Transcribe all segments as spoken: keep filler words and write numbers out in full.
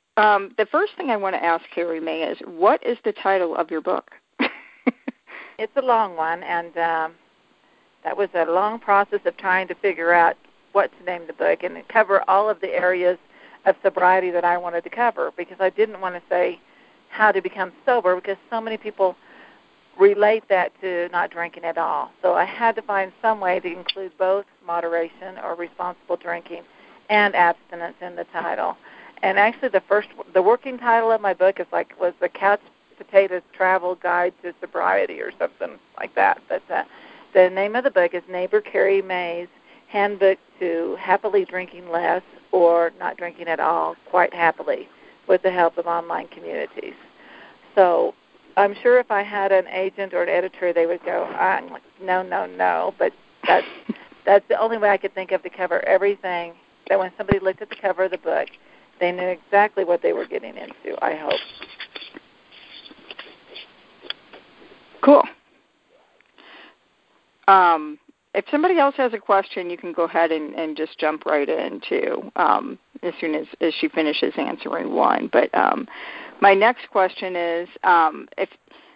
Um, the first thing I want to ask Carrie Mae is, what is the title of your book? It's a long one, and um, that was a long process of trying to figure out what to name the book and cover all of the areas of sobriety that I wanted to cover, because I didn't want to say how to become sober, because so many people relate that to not drinking at all. So I had to find some way to include both moderation or responsible drinking and abstinence in the title. And actually the first, the working title of my book is like, was the Couch Potatoes Travel Guide to Sobriety or something like that. But uh, the name of the book is Neighbor Carrie Mae's Handbook to Happily Drinking Less or Not Drinking at All Quite Happily, with the help of online communities. So I'm sure if I had an agent or an editor, they would go, I'm like, no, no, no. But that's, that's the only way I could think of to cover everything, that when somebody looked at the cover of the book, they knew exactly what they were getting into, I hope. Cool. Um, if somebody else has a question, you can go ahead and, and just jump right in, too, um, as soon as, as she finishes answering one. But um, my next question is, um, if,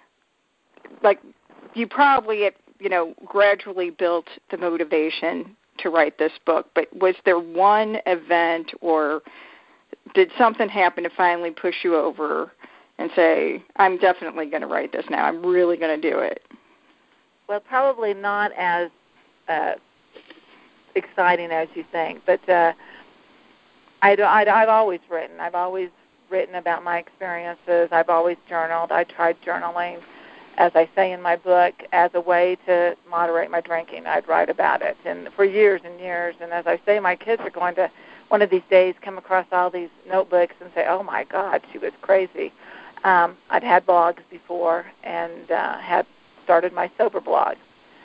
like, you probably, you know, gradually built the motivation to write this book, but was there one event or did something happen to finally push you over and say, I'm definitely going to write this now. I'm really going to do it? Well, probably not as uh, exciting as you think, but uh, I, I, I've always written. I've always written about my experiences. I've always journaled. I tried journaling, as I say in my book, as a way to moderate my drinking. I'd write about it, and for years and years. And as I say, my kids are going to one of these days come across all these notebooks and say, oh, my God, she was crazy. Um, I'd had blogs before and uh, had started my sober blog.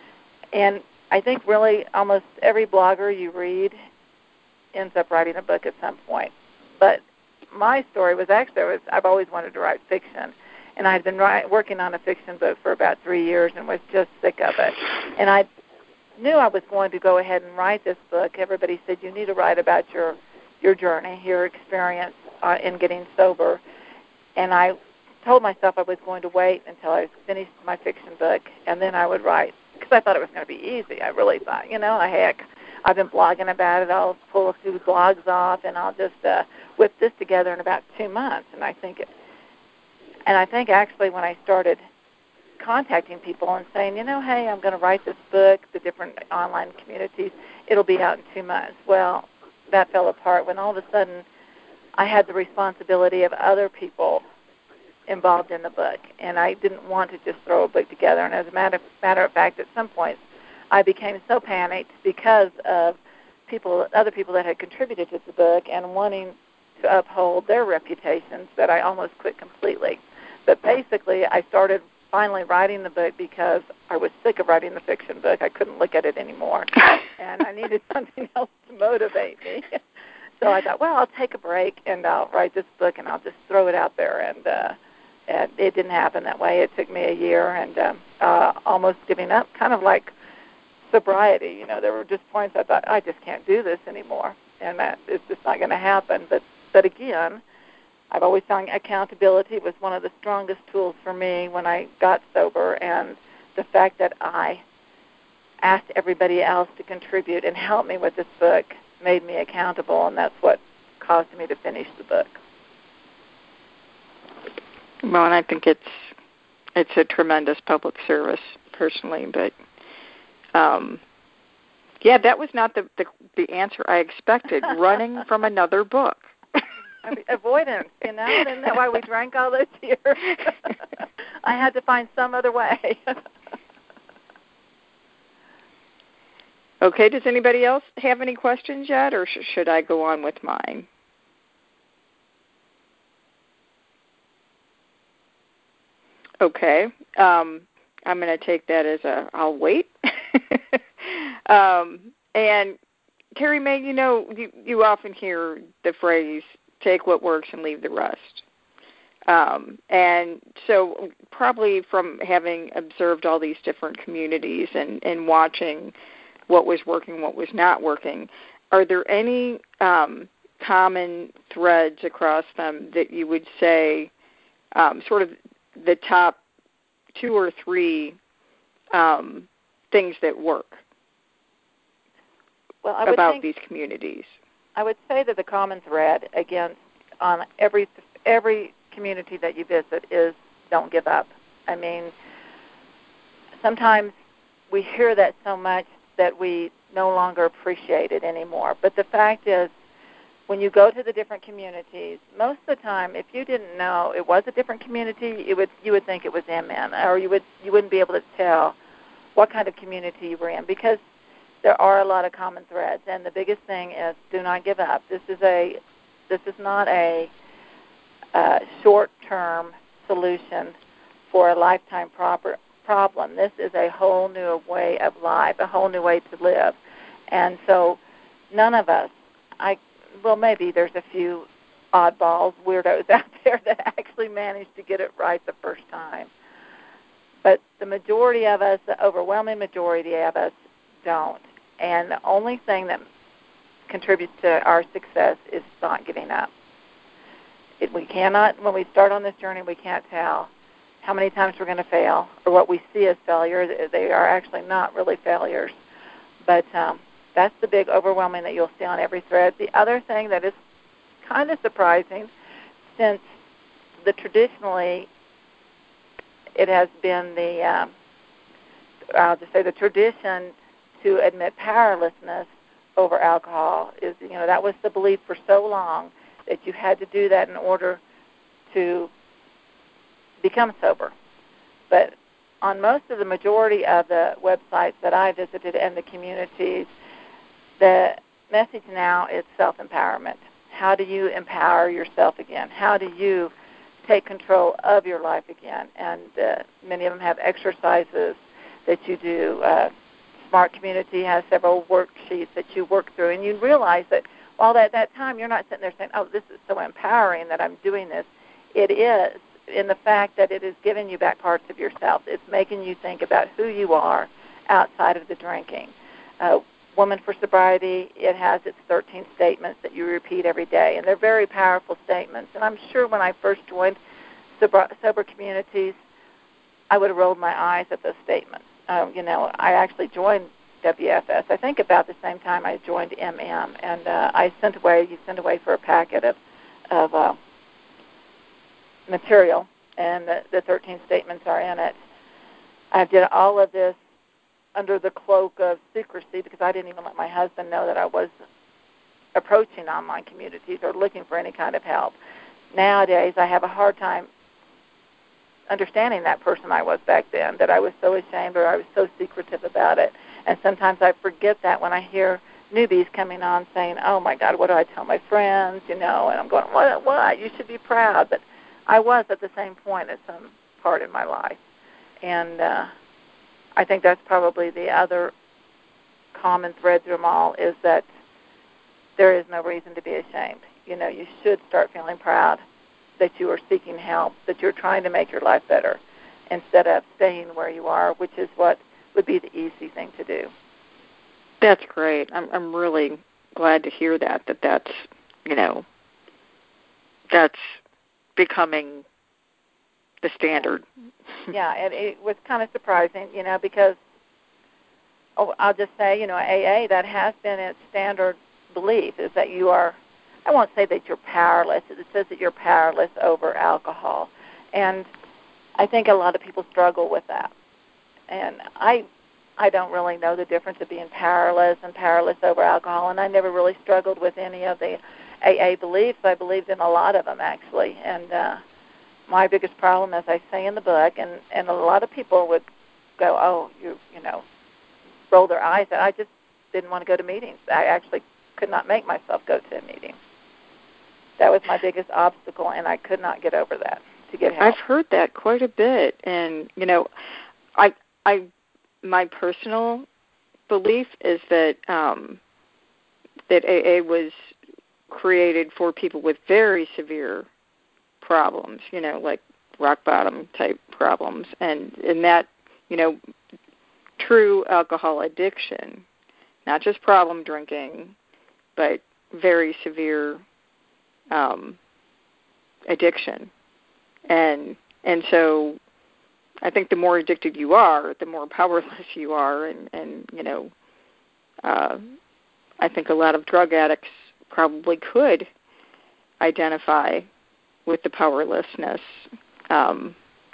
And I think really almost every blogger you read ends up writing a book at some point. But my story was actually, was, I've always wanted to write fiction. And I'd been write, working on a fiction book for about three years and was just sick of it. And I knew I was going to go ahead and write this book. Everybody said, you need to write about your, your journey, your experience uh, in getting sober. And I told myself I was going to wait until I finished my fiction book, and then I would write, because I thought it was going to be easy. I really thought, you know, heck, I've been blogging about it. I'll pull a few blogs off, and I'll just uh, whip this together in about two months. And I think it, and I think actually when I started contacting people and saying, you know, hey, I'm going to write this book, the different online communities, it'll be out in two months. Well, that fell apart when all of a sudden I had the responsibility of other people involved in the book, and I didn't want to just throw a book together. And as a matter, matter of fact, at some point, I became so panicked because of people, other people that had contributed to the book and wanting to uphold their reputations that I almost quit completely. But basically, I started finally writing the book because I was sick of writing the fiction book. I couldn't look at it anymore, and I needed something else to motivate me. So I thought, well, I'll take a break, and I'll write this book, and I'll just throw it out there. And uh, And it didn't happen that way. It took me a year and um, uh, almost giving up, kind of like sobriety. You know, there were just points I thought, I just can't do this anymore, and that it's just not going to happen. But, but again, I've always found accountability was one of the strongest tools for me when I got sober, and the fact that I asked everybody else to contribute and help me with this book made me accountable, and that's what caused me to finish the book. Well, and I think it's it's a tremendous public service, personally. But um, yeah, that was not the, the the answer I expected. Running from another book. I mean, avoidance, you know. Isn't that why we drank all those years? I had to find some other way. Okay. Does anybody else have any questions yet, or sh- should I go on with mine? Okay, um, I'm going to take that as a I'll wait. um, and Carrie Mae, you know, you, you often hear the phrase, take what works and leave the rest. Um, and so probably from having observed all these different communities and, and watching what was working, what was not working, are there any um, common threads across them that you would say um, sort of the top two or three um, things that work well, I would about think, these communities? I would say that the common thread against on every every community that you visit is don't give up. I mean, sometimes we hear that so much that we no longer appreciate it anymore. But the fact is, when you go to the different communities, most of the time, if you didn't know it was a different community, it would you would think it was M N, or you would you wouldn't be able to tell what kind of community you were in, because there are a lot of common threads. And the biggest thing is, do not give up. This is a this is not a uh, short-term solution for a lifetime proper problem. This is a whole new way of life, a whole new way to live. And so, none of us, I. Well, maybe there's a few oddballs, weirdos out there that actually manage to get it right the first time. But the majority of us, the overwhelming majority of us, don't. And the only thing that contributes to our success is not giving up. It, we cannot, when we start on this journey, we can't tell how many times we're going to fail or what we see as failures. They are actually not really failures. But um, that's the big overwhelming that you'll see on every thread. The other thing that is kind of surprising, since the traditionally it has been the, um, I'll just say the tradition to admit powerlessness over alcohol is, you know, that was the belief for so long that you had to do that in order to become sober. But on most of the majority of the websites that I visited and the communities, the message now is self-empowerment. How do you empower yourself again? How do you take control of your life again? And uh, many of them have exercises that you do. Uh, Smart Community has several worksheets that you work through, and you realize that while at that time you're not sitting there saying, oh, this is so empowering that I'm doing this. It is in the fact that it is giving you back parts of yourself. It's making you think about who you are outside of the drinking. Uh, Woman for Sobriety, it has its thirteen statements that you repeat every day, and they're very powerful statements. And I'm sure when I first joined Sober, sober Communities, I would have rolled my eyes at those statements. Um, you know, I actually joined W F S, I think about the same time I joined M M, and uh, I sent away, you sent away for a packet of, of uh, material, and the, the thirteen statements are in it. I did all of this under the cloak of secrecy because I didn't even let my husband know that I was approaching online communities or looking for any kind of help. Nowadays, I have a hard time understanding that person I was back then, that I was so ashamed or I was so secretive about it. And sometimes I forget that when I hear newbies coming on saying, oh, my God, what do I tell my friends, you know, and I'm going, what, what? You should be proud. But I was at the same point at some part in my life. And uh, I think that's probably the other common thread through them all is that there is no reason to be ashamed. You know, you should start feeling proud that you are seeking help, that you're trying to make your life better instead of staying where you are, which is what would be the easy thing to do. That's great. I'm I'm really glad to hear that, that that's, you know, that's becoming the standard. Yeah, and it was kind of surprising, you know, because, oh, I'll just say, you know, A A, that has been its standard belief, is that you are, I won't say that you're powerless, it says that you're powerless over alcohol. And I think a lot of people struggle with that. And I I don't really know the difference of being powerless and powerless over alcohol, and I never really struggled with any of the A A beliefs. I believed in a lot of them, actually. And uh, my biggest problem, as I say in the book, and, and a lot of people would go, oh, you you know, roll their eyes, and I just didn't want to go to meetings. I actually could not make myself go to a meeting. That was my biggest obstacle, and I could not get over that to get help. I've heard that quite a bit, and, you know, I, I, my personal belief is that um, that A A was created for people with very severe problems, you know, like rock bottom type problems, and in that, you know, true alcohol addiction, not just problem drinking, but very severe um, addiction. And and so I think the more addicted you are, the more powerless you are. And, and you know, uh, I think a lot of drug addicts probably could identify with the powerlessness. Um,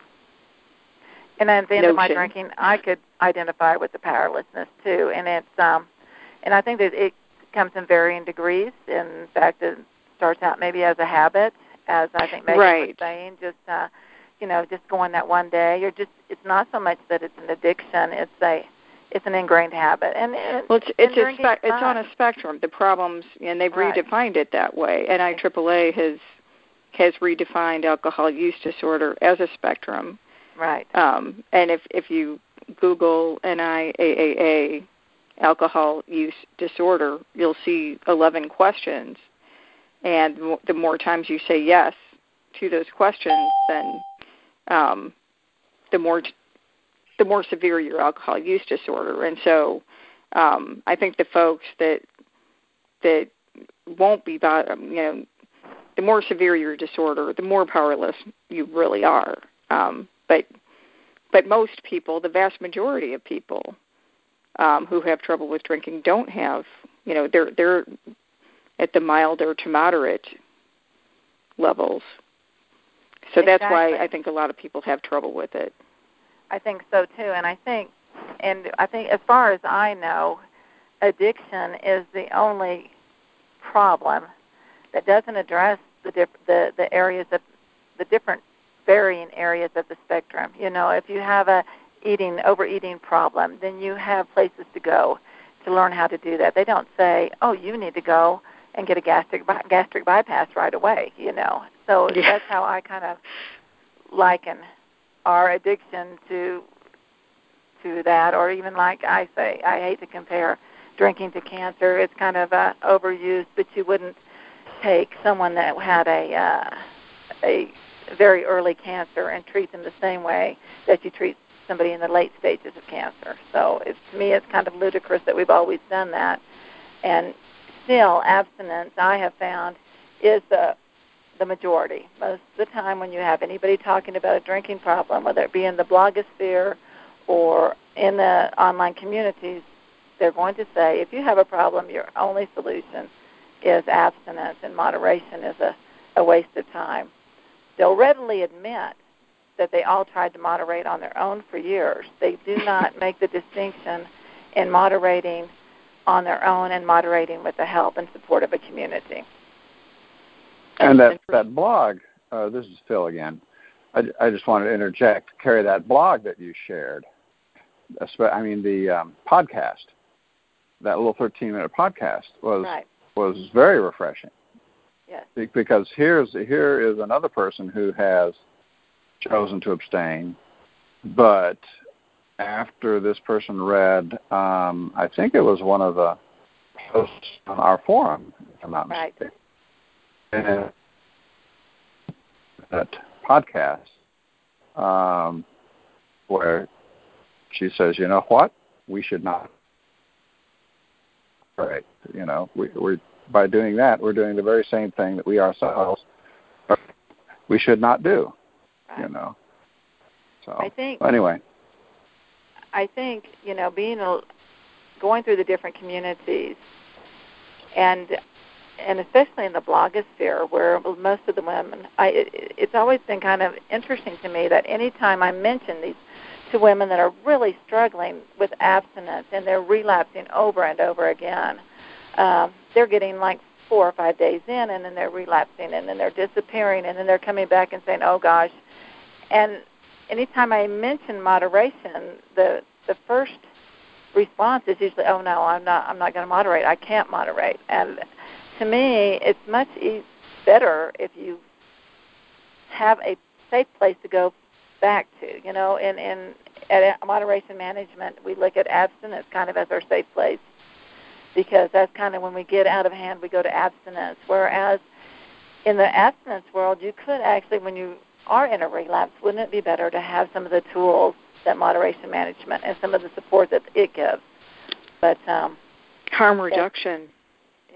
and at the end notion. of my drinking, I could identify with the powerlessness too. And it's um, and I think that it comes in varying degrees. In fact, it starts out maybe as a habit, as I think Megan right. was saying, just uh, you know, just going that one day. You're just it's not so much that it's an addiction; it's a it's an ingrained habit. And it, well, it's it's, a spe- it's fun. on a spectrum. The problems, and they've right. redefined it that way. And I triple A has has redefined alcohol use disorder as a spectrum. Right. Um, and if if you Google N I A A A alcohol use disorder, you'll see eleven questions. And the more times you say yes to those questions, then um, the more the more severe your alcohol use disorder. And so um, I think the folks that that won't be, you know, the more severe your disorder, the more powerless you really are. Um, but but most people, the vast majority of people um, who have trouble with drinking, don't have, you know, they're they're at the milder to moderate levels. So exactly. That's why I think a lot of people have trouble with it. I think so too, and I think, and I think as far as I know, addiction is the only problem that doesn't address the diff- the the areas of the different varying areas of the spectrum. You know, if you have a eating overeating problem, then you have places to go to learn how to do that. They don't say, "Oh, you need to go and get a gastric gastric bypass right away." You know, so yeah. that's how I kind of liken our addiction to to that, or even like I say, I hate to compare drinking to cancer. It's kind of uh, overused, but you wouldn't take someone that had a uh, a very early cancer and treat them the same way that you treat somebody in the late stages of cancer. So it's, to me, it's kind of ludicrous that we've always done that. And still, abstinence, I have found, is the the majority. Most of the time when you have anybody talking about a drinking problem, whether it be in the blogosphere or in the online communities, they're going to say, if you have a problem, your only solution is abstinence, and moderation is a, a waste of time. They'll readily admit that they all tried to moderate on their own for years. They do not make the distinction in moderating on their own and moderating with the help and support of a community. And that, that blog, uh, this is Phil again, I, I just wanted to interject, Carrie, that blog that you shared, I mean the um, podcast, that little thirteen-minute podcast was right. was very refreshing. Yes. Because here's here is another person who has chosen to abstain, but after this person read, um, I think it was one of the posts on our forum, if I'm not right. mistaken, and that podcast um, where she says, you know what, we should not. Right, you know, we, we by doing that, we're doing the very same thing that we ourselves we should not do. Right. You know. So I think, anyway, I think you know, being a, going through the different communities, and and especially in the blogosphere, where most of the women, I, it, it's always been kind of interesting to me that anytime I mention these to women that are really struggling with abstinence and they're relapsing over and over again, um, they're getting like four or five days in, and then they're relapsing, and then they're disappearing, and then they're coming back and saying, "Oh gosh." And anytime I mention moderation, the the first response is usually, "Oh no, I'm not. I'm not going to moderate. I can't moderate." And to me, it's much e- better if you have a safe place to go back to. You know, in in at moderation management, we look at abstinence kind of as our safe place, because that's kind of when we get out of hand, we go to abstinence. Whereas in the abstinence world, you could actually, when you are in a relapse, wouldn't it be better to have some of the tools that moderation management and some of the support that it gives? But um, harm reduction. Yeah,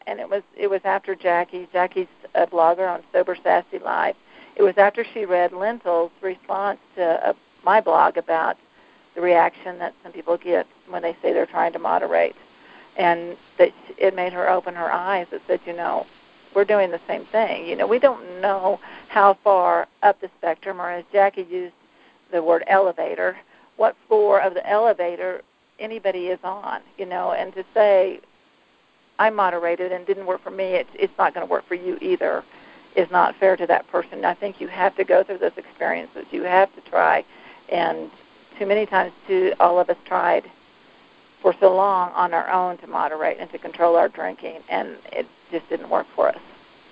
and it was it was after Jackie. Jackie's a blogger on Sober Sassy Life. It was after she read Lentil's response to uh, my blog about the reaction that some people get when they say they're trying to moderate, and that it made her open her eyes. It said, you know, we're doing the same thing. You know, we don't know how far up the spectrum, or as Jackie used the word elevator, what floor of the elevator anybody is on, you know, and to say, I moderated and didn't work for me, it's, it's not going to work for you either, is not fair to that person. I think you have to go through those experiences. You have to try, and too many times, too, all of us tried for so long on our own to moderate and to control our drinking, and it just didn't work for us.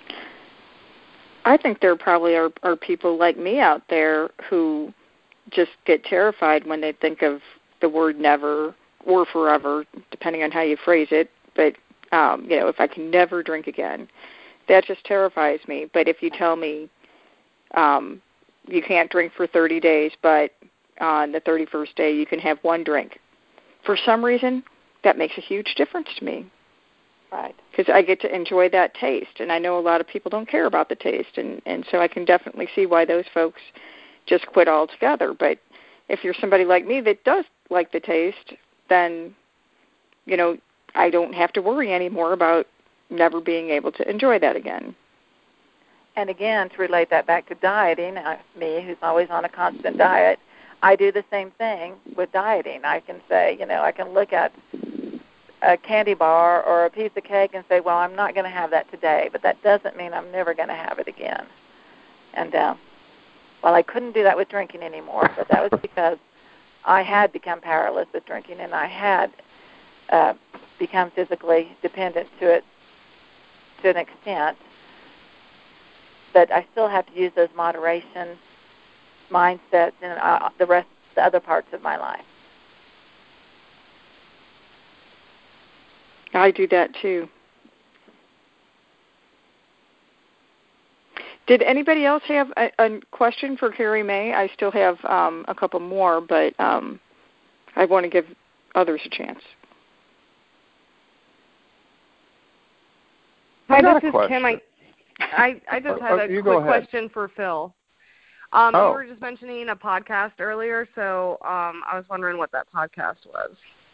I think there probably are, are people like me out there who just get terrified when they think of the word never or forever, depending on how you phrase it. But, um, you know, if I can never drink again, that just terrifies me. But if you tell me um, you can't drink for thirty days, but on the thirty-first day you can have one drink, for some reason, that makes a huge difference to me. Right. Because I get to enjoy that taste, and I know a lot of people don't care about the taste, and, and so I can definitely see why those folks just quit altogether. But if you're somebody like me that does like the taste, then, you know, I don't have to worry anymore about never being able to enjoy that again. And again, to relate that back to dieting, uh, me, who's always on a constant diet, I do the same thing with dieting. I can say, you know, I can look at a candy bar or a piece of cake and say, well, I'm not going to have that today, but that doesn't mean I'm never going to have it again. And, uh, well, I couldn't do that with drinking anymore, but that was because I had become powerless with drinking, and I had uh, become physically dependent to it to an extent. But I still have to use those moderation mindsets in uh, the rest, the other parts of my life. I do that too. Did anybody else have a, a question for Carrie Mae? I still have um, a couple more, but um, I want to give others a chance. Hi, I this is question. Kim. I, I, I just had oh, a you quick go ahead. question for Phil. Um, oh. You were just mentioning a podcast earlier, so um, I was wondering what that podcast was.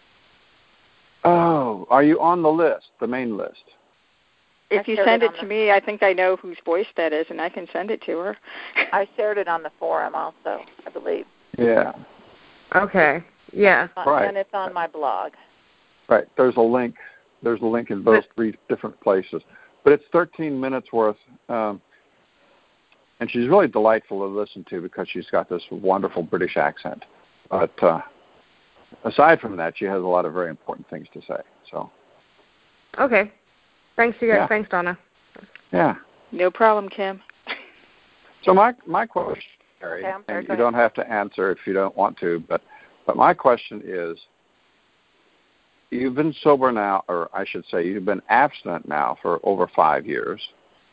Oh, are you on the list, the main list? If you send it to me, I think I know whose voice that is, and I can send it to her. I shared it on the forum also, I believe. Yeah. Okay. Yeah. Right. And it's on my blog. Right. There's a link. There's a link in both three different places. But it's thirteen minutes worth, um, and she's really delightful to listen to because she's got this wonderful British accent. But uh, aside from that, she has a lot of very important things to say. So. Okay. Thanks, you guys. Yeah. Thanks, Donna. Yeah. No problem, Kim. So my my question, Carrie, okay, and you don't have to answer if you don't want to, but but my question is, you've been sober now, or I should say you've been abstinent now for over five years.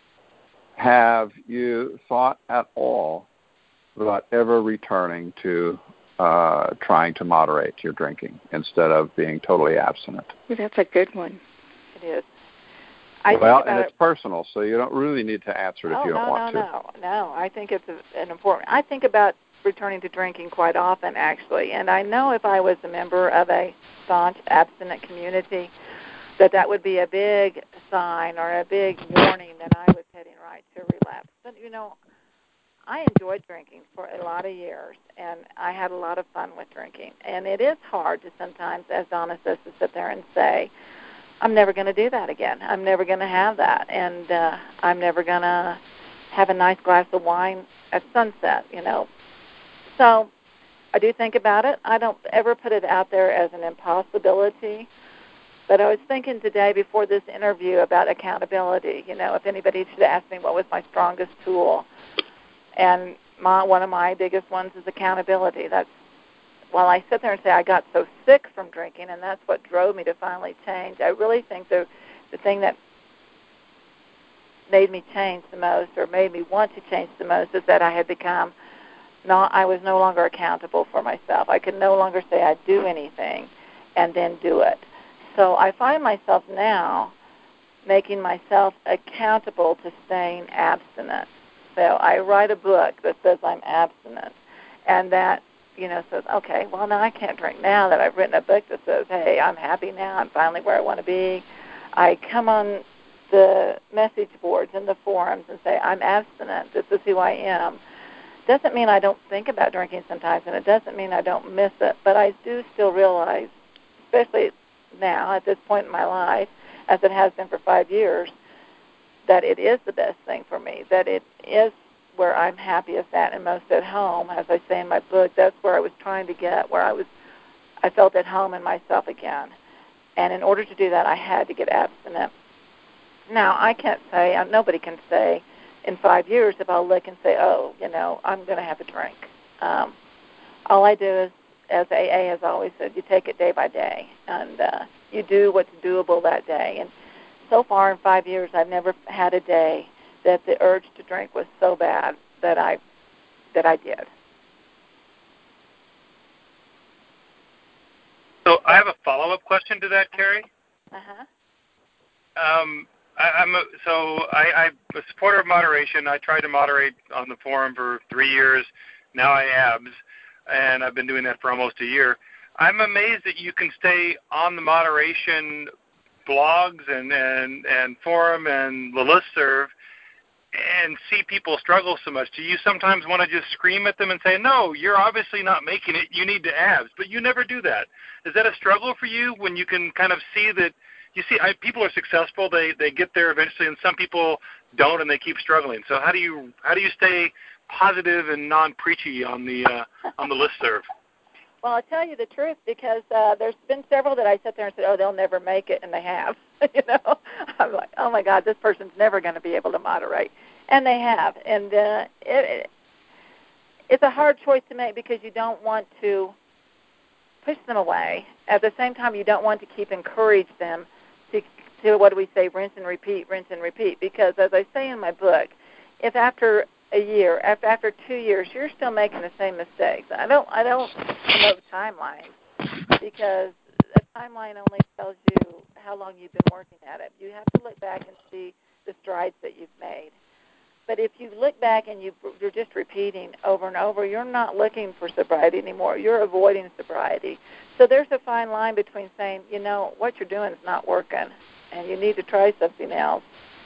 Have you thought at all about ever returning to uh, trying to moderate your drinking instead of being totally abstinent? Well, that's a good one. It is. I well, think and it's it, personal, so you don't really need to answer it oh, if you don't no, want no, to. No, no, no. I think it's a, an important. I think about returning to drinking quite often, actually, and I know if I was a member of a staunch abstinent community, that that would be a big sign or a big warning that I was heading right to relapse. But you know, I enjoyed drinking for a lot of years, and I had a lot of fun with drinking. And it is hard to sometimes, as Donna says, to sit there and say, I'm never going to do that again. I'm never going to have that. And uh, I'm never going to have a nice glass of wine at sunset, you know. So I do think about it. I don't ever put it out there as an impossibility. But I was thinking today before this interview about accountability. You know, if anybody should ask me what was my strongest tool. And my, one of my biggest ones is accountability. That's While I sit there and say I got so sick from drinking, and that's what drove me to finally change, I really think the the thing that made me change the most, or made me want to change the most, is that I had become not. I was no longer accountable for myself. I could no longer say I'd do anything and then do it. So I find myself now making myself accountable to staying abstinent. So I write a book that says I'm abstinent, and that, you know, says, okay, well, now I can't drink now that I've written a book that says, hey, I'm happy now, I'm finally where I want to be. I come on the message boards and the forums and say, I'm abstinent, this is who I am. Doesn't mean I don't think about drinking sometimes, and it doesn't mean I don't miss it, but I do still realize, especially now at this point in my life, as it has been for five years, that it is the best thing for me, that it is where I'm happiest at and most at home. As I say in my book, that's where I was trying to get, where I was, I felt at home in myself again. And in order to do that, I had to get abstinent. Now, I can't say, nobody can say in five years if I'll look and say, oh, you know, I'm going to have a drink. Um, all I do is, as A A has always said, you take it day by day, and uh, you do what's doable that day. And so far in five years, I've never had a day that the urge to drink was so bad that I that I did. So I have a follow-up question to that, Carrie. Uh-huh. Um, I, I'm a, so I, I'm a supporter of moderation. I tried to moderate on the forum for three years. Now I abs, and I've been doing that for almost a year. I'm amazed that you can stay on the moderation blogs and, and, and forum and the listserv and see people struggle so much. Do you sometimes want to just scream at them and say, no, you're obviously not making it, you need to abs, but you never do that? Is that a struggle for you when you can kind of see that, you see, I, people are successful, they, they get there eventually, and some people don't and they keep struggling. So how do you how do you stay positive and non-preachy on the uh, on the listserv? Well, I'll tell you the truth, because uh, there's been several that I sat there and said, oh, they'll never make it, and they have. you know, I'm like, oh, my God, this person's never going to be able to moderate. And they have. And uh, it, it, it's a hard choice to make, because you don't want to push them away. At the same time, you don't want to keep encourage them to, to, what do we say, rinse and repeat, rinse and repeat. Because as I say in my book, if after a year, after after two years, you're still making the same mistakes. I don't I don't promote timelines, because a timeline only tells you how long you've been working at it. You have to look back and see the strides that you've made. But if you look back and you, you're just repeating over and over, you're not looking for sobriety anymore. You're avoiding sobriety. So there's a fine line between saying, you know, what you're doing is not working, and you need to try something else,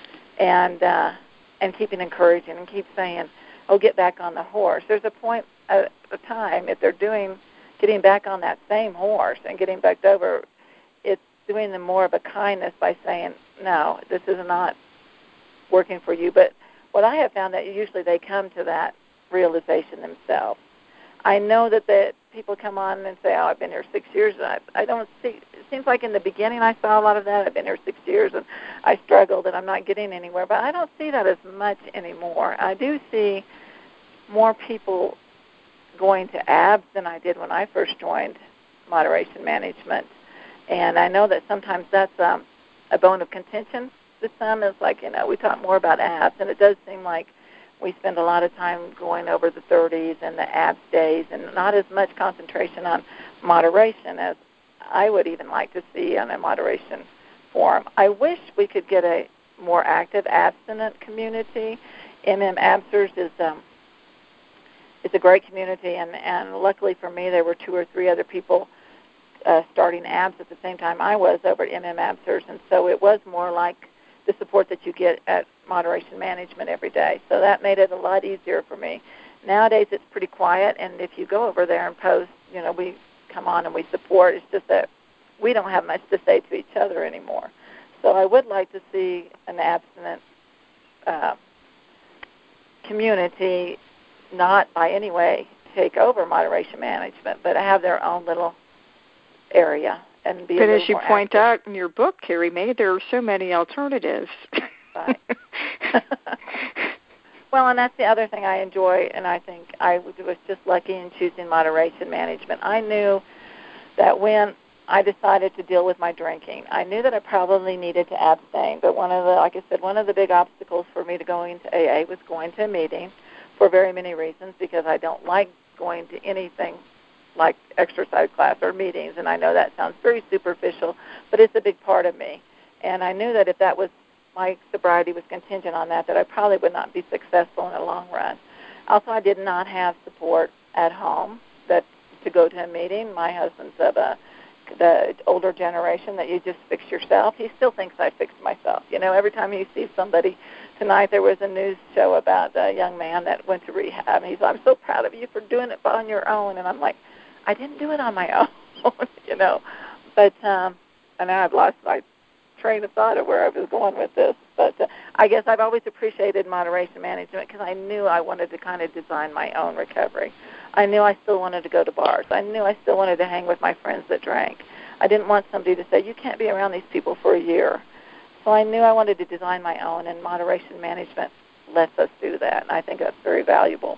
and uh, and keeping encouraging and keep saying, oh, get back on the horse. There's a point at a time, if they're doing, getting back on that same horse and getting back over, it's doing them more of a kindness by saying, no, this is not working for you. But what I have found that usually they come to that realization themselves. I know that the people come on and say, oh, I've been here six years. And I, I don't see, it seems like in the beginning I saw a lot of that. I've been here six years and I struggled and I'm not getting anywhere. But I don't see that as much anymore. I do see more people going to abs than I did when I first joined moderation management. And I know that sometimes that's um, a bone of contention with some. Is like, you know, we talk more about abs, and it does seem like we spend a lot of time going over the thirties and the abs days, and not as much concentration on moderation as I would even like to see on a moderation forum. I wish we could get a more active abstinent community. M M Absers is um, it's a great community, and, and luckily for me, there were two or three other people uh, starting abs at the same time I was over at M M Absers, and so it was more like the support that you get at moderation management every day. So that made it a lot easier for me. Nowadays it's pretty quiet, and if you go over there and post, you know, we come on and we support. It's just that we don't have much to say to each other anymore. So I would like to see an abstinent uh, community not by any way take over moderation management, but have their own little area. And be but a as you point active. out in your book, Carrie May, there are so many alternatives. Right. Well, and that's the other thing I enjoy, and I think I was just lucky in choosing moderation management. I knew that when I decided to deal with my drinking, I knew that I probably needed to abstain, but one of the, like I said, one of the big obstacles for me to going to A A was going to a meeting for very many reasons, because I don't like going to anything like exercise class or meetings, and I know that sounds very superficial, but it's a big part of me. And I knew that if that was my sobriety was contingent on that, that I probably would not be successful in the long run. Also, I did not have support at home that to go to a meeting. My husband's of a the older generation that you just fix yourself. He still thinks I fixed myself. You know, every time he sees somebody, tonight there was a news show about a young man that went to rehab, and he's like, I'm so proud of you for doing it on your own. And I'm like, I didn't do it on my own, you know. But, um, and now I've lost my train of thought of where I was going with this. But uh, I guess I've always appreciated moderation management because I knew I wanted to kind of design my own recovery. I knew I still wanted to go to bars. I knew I still wanted to hang with my friends that drank. I didn't want somebody to say, you can't be around these people for a year. So I knew I wanted to design my own, and moderation management lets us do that, and I think that's very valuable.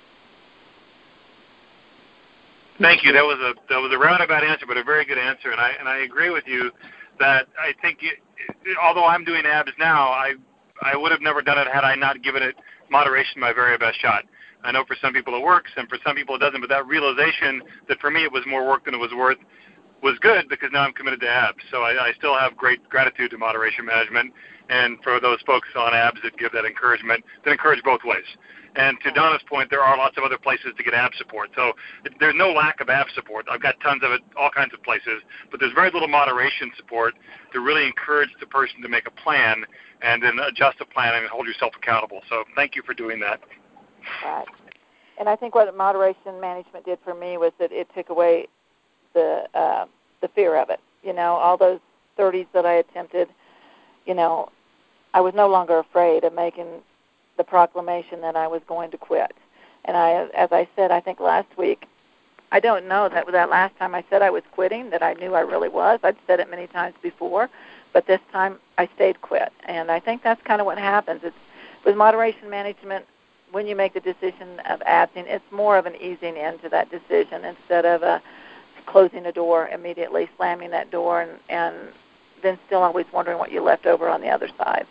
Thank you. That was a that was a roundabout answer, but a very good answer, and I and I agree with you that I think it, it, although I'm doing A B S now, I I would have never done it had I not given it moderation my very best shot. I know for some people it works, and for some people it doesn't, but that realization that for me it was more work than it was worth was good because now I'm committed to A B S. So I, I still have great gratitude to moderation management, and for those folks on A B S that give that encouragement, that encourage both ways. And to Donna's point, there are lots of other places to get A B S support. So there's no lack of A B S support. I've got tons of it, all kinds of places, but there's very little moderation support to really encourage the person to make a plan and then adjust the plan and hold yourself accountable. So thank you for doing that. Right. And I think what moderation management did for me was that it took away the uh, the fear of it. You know, all those thirties that I attempted, you know, I was no longer afraid of making the proclamation that I was going to quit. And I, as I said, I think last week, I don't know that that last time I said I was quitting, that I knew I really was. I'd said it many times before, but this time I stayed quit. And I think that's kind of what happens. It's with moderation management, when you make the decision of absting, it's more of an easing into that decision instead of a closing a door immediately, slamming that door, and, and then still always wondering what you left over on the other side.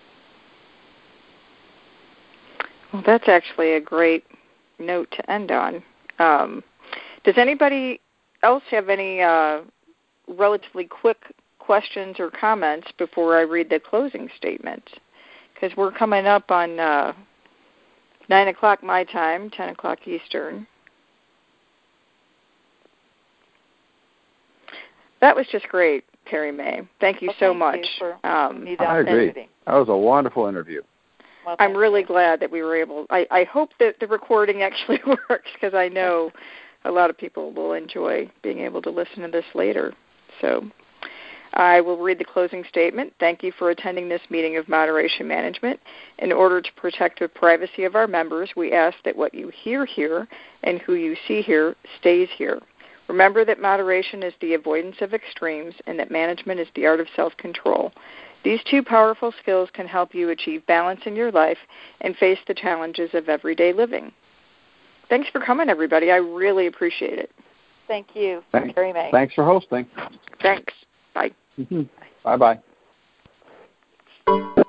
Well, that's actually a great note to end on. Um, does anybody else have any uh, relatively quick questions or comments before I read the closing statement? Because we're coming up on uh, nine o'clock my time, ten o'clock Eastern. That was just great, Terry May. Thank you well, so thank much. You for um, I agree. That was a wonderful interview. Well, I'm really you. glad that we were able. I, I hope that the recording actually works because I know a lot of people will enjoy being able to listen to this later. So I will read the closing statement. Thank you for attending this meeting of Moderation Management. In order to protect the privacy of our members, we ask that what you hear here and who you see here stays here. Remember that moderation is the avoidance of extremes and that management is the art of self-control. These two powerful skills can help you achieve balance in your life and face the challenges of everyday living. Thanks for coming, everybody. I really appreciate it. Thank you, Thanks, Terry May. Thanks for hosting. Thanks. Bye. Mm-hmm. Bye-bye.